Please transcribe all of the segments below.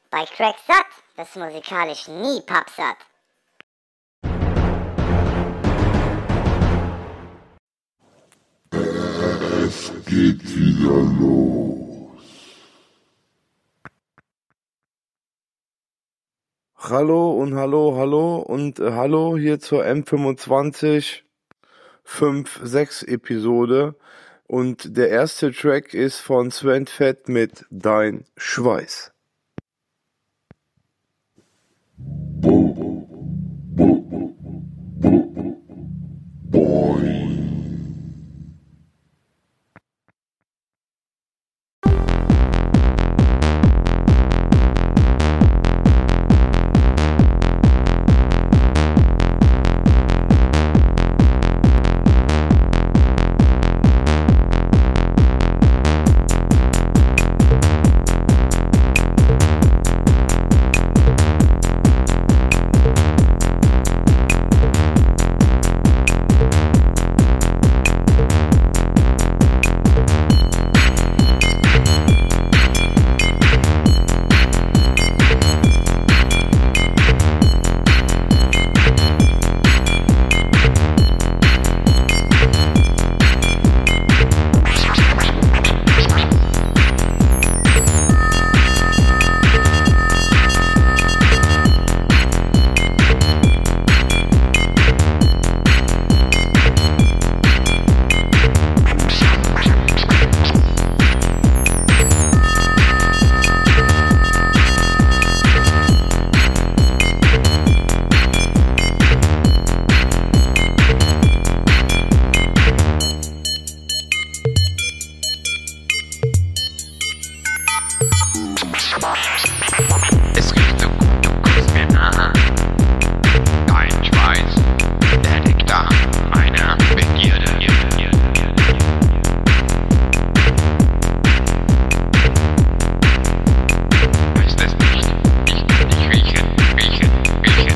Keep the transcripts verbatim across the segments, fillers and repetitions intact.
Bei Crack Satt wirst du musikalisch nie pappsatt. Es geht wieder los. Hallo und hallo, hallo und äh, hallo hier zur M fünfundzwanzig fünf sechs Episode. Und der erste Track ist von Sven Fett mit Dein Schweiß. Es riecht so gut, du kommst mir nah. Dein Schweiß, der Nektar meiner Begierde. Weißt es nicht, ich kann dich riechen, riechen, riechen.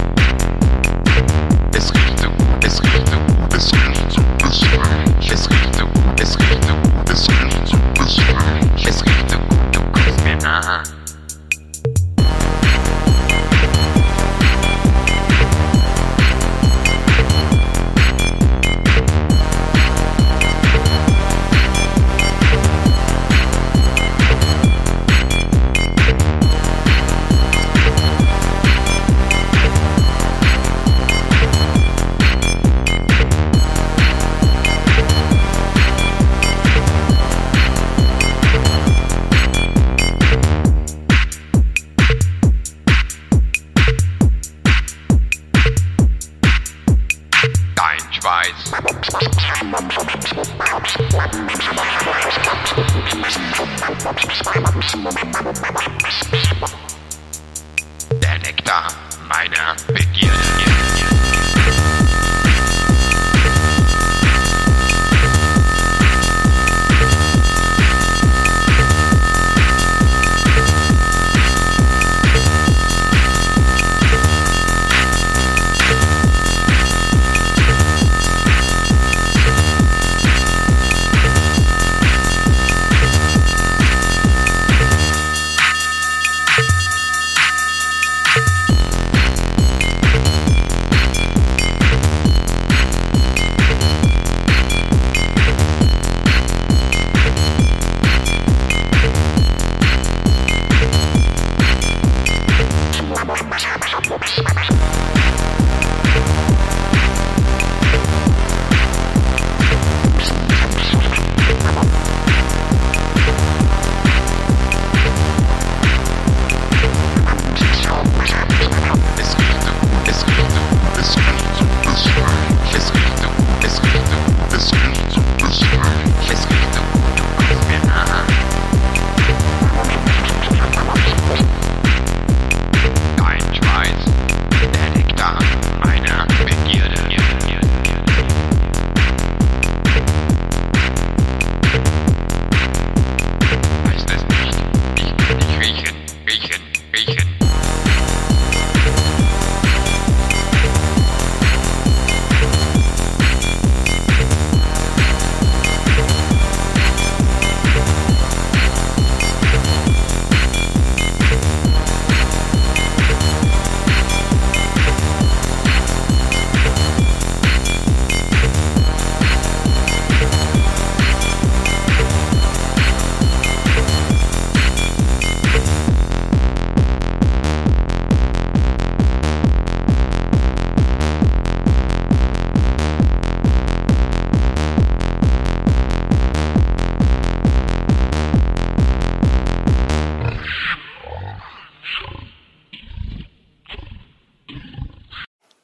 Es riecht so gut, es riecht so gut, es riecht so gut, es riecht, es riecht so gut, es riecht so gut, es riecht so gut, es riecht, es riecht so gut, du kommst mir nah. Dein Schweiß. Der Nektar meiner Begierde.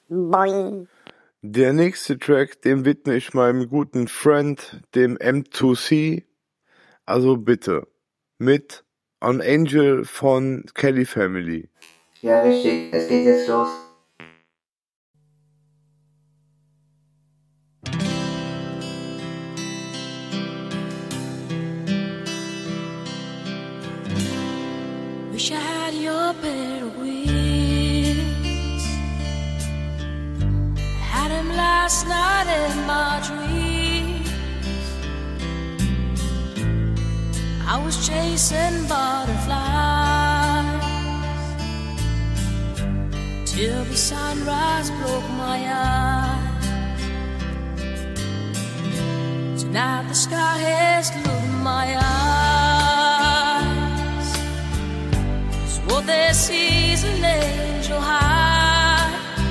Boing. Der nächste Track, den widme ich meinem guten Friend, dem M zwei C. Also bitte, mit An Angel von Kelly Family. Ja, richtig, es geht jetzt los. Wish I had your pair of wings. Had him last night in my dreams. I was chasing butterflies till the sunrise broke my eyes. Tonight the sky has glued my eyes. So what they see is an angel high.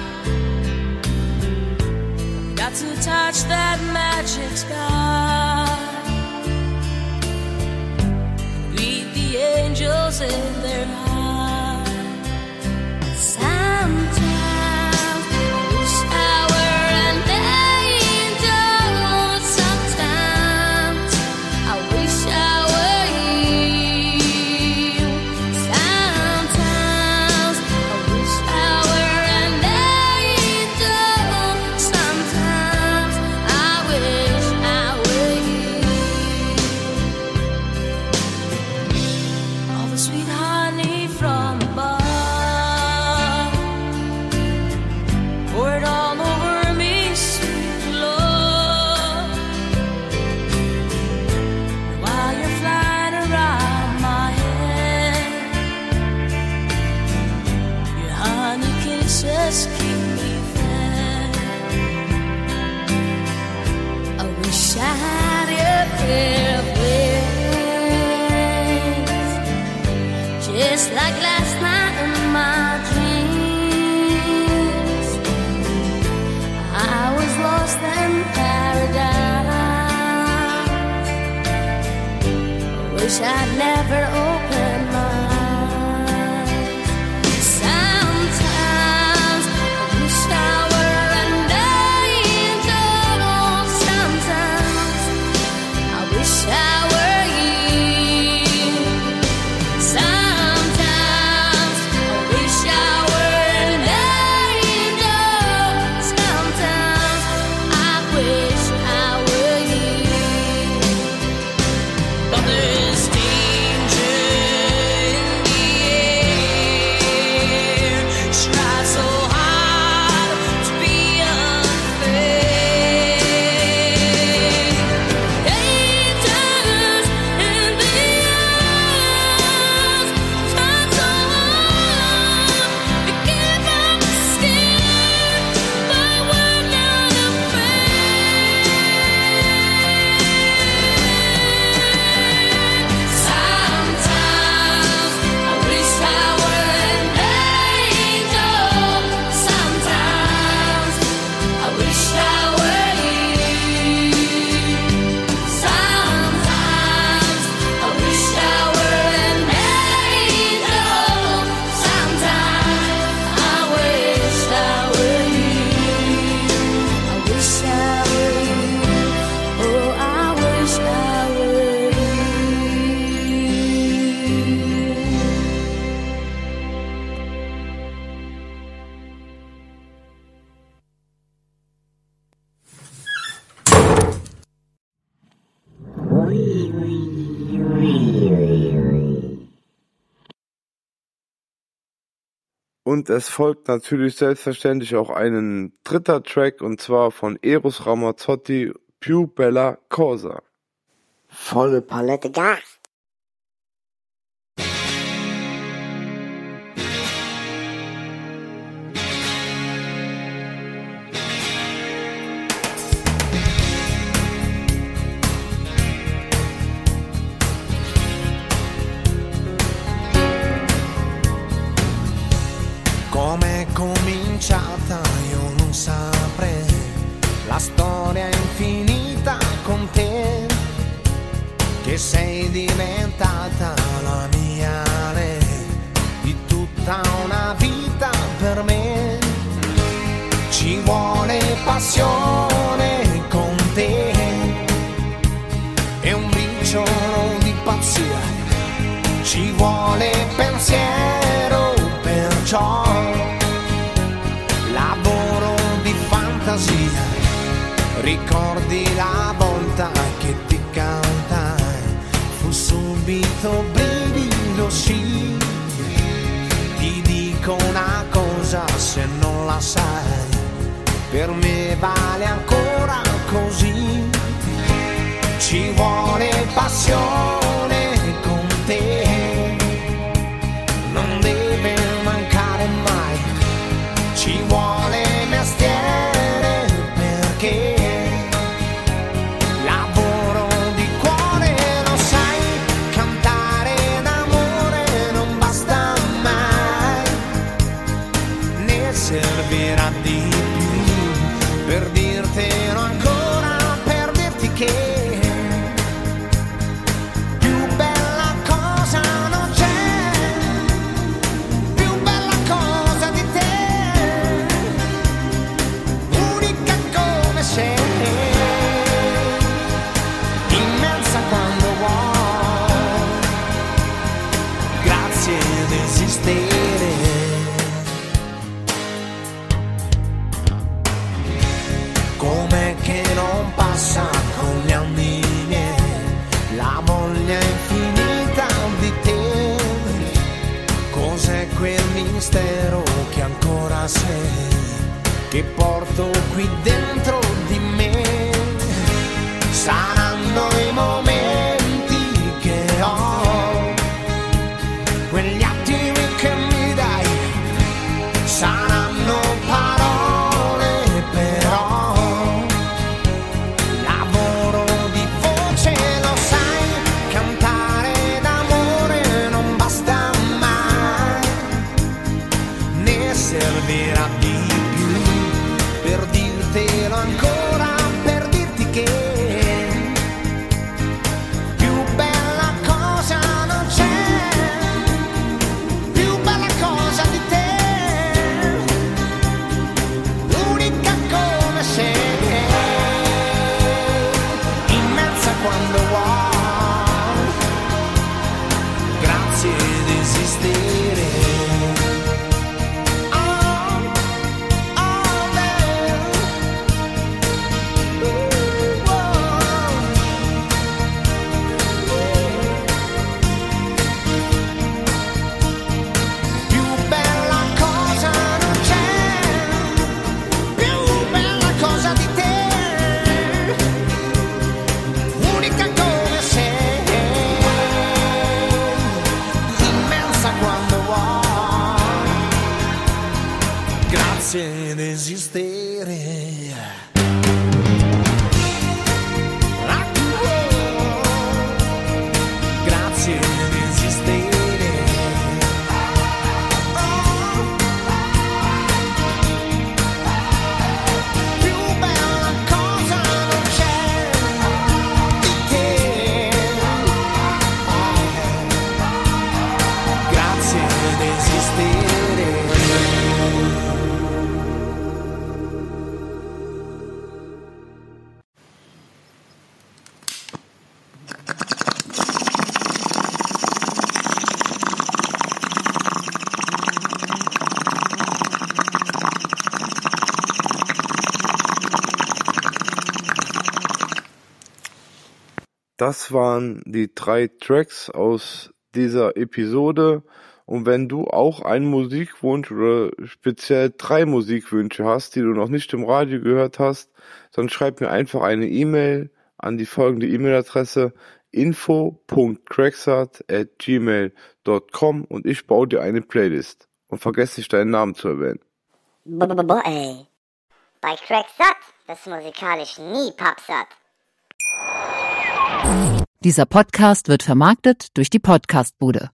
Got to touch that magic sky. Read the angels in their eyes. Sometimes I wish I were an angel. Sometimes I wish I were you. Sometimes I wish I were an angel. Sometimes I wish I were you. All the sweet honey from above, pour it all over me, sweet love. While you're flying around my head, your honey kisses keep me fed. I wish I had a pair of wings, just like last night in my dreams. I was lost in paradise. I wish I'd never opened my eyes. Sometimes I wish I were an angel. Sometimes I wish I were you. Sometimes I wish I were an angel. Sometimes I wish I were you. But there's danger in the air. Try so hard to be unfair. Angels in the air. Try so hard to give up the skin, but we're not afraid. Sometimes I wish I were an angel. Sometimes I wish I were you. Sometimes I wish I were an angel. Sometimes I wish I were you. I wish I were you. Oh, I wish I were you. Und es folgt natürlich selbstverständlich auch ein dritter Track, und zwar von Eros Ramazzotti, Più Bella Cosa. Volle Palette Gas. Com'è cominciata io non saprei, la storia è infinita con te, che sei diventata passione con te e un briciolo di pazzia, ci vuole pensiero, perciò lavoro di fantasia. Ricordi la volta che ti cantai, fu subito brivido, sì. Ti dico una cosa, se non la sai, per me vale ancora così. Ci vuole passione con te, non deve mancare mai. Ci vuole mestiere perché lavoro di cuore, lo sai, cantare d'amore non basta mai, ne servirà di più per dirtelo ancora, per dirti che com'è che non passa con gli anni miei la voglia infinita di te. Cos'è quel mistero che ancora sei, che porto qui dentro di me? Saranno i momenti che ho, quegli attimi che mi dai, saranno parole però, lavoro di voce, lo sai, cantare d'amore non basta mai, ne servirà di più per dirtelo ancora, per dirti che ed esistere. Grazie ed esistere. Più bella cosa non c'è di te. Grazie ed esistere. Das waren die drei Tracks aus dieser Episode. Und wenn du auch einen Musikwunsch oder speziell drei Musikwünsche hast, die du noch nicht im Radio gehört hast, dann schreib mir einfach eine E-Mail an die folgende E-Mail-Adresse info punkt cracksat at gmail punkt com und ich baue dir eine Playlist. Und vergess nicht, deinen Namen zu erwähnen. Boah, ey. Bei Cracksat, das musikalisch nie pappsatt. Dieser Podcast wird vermarktet durch die Podcastbude.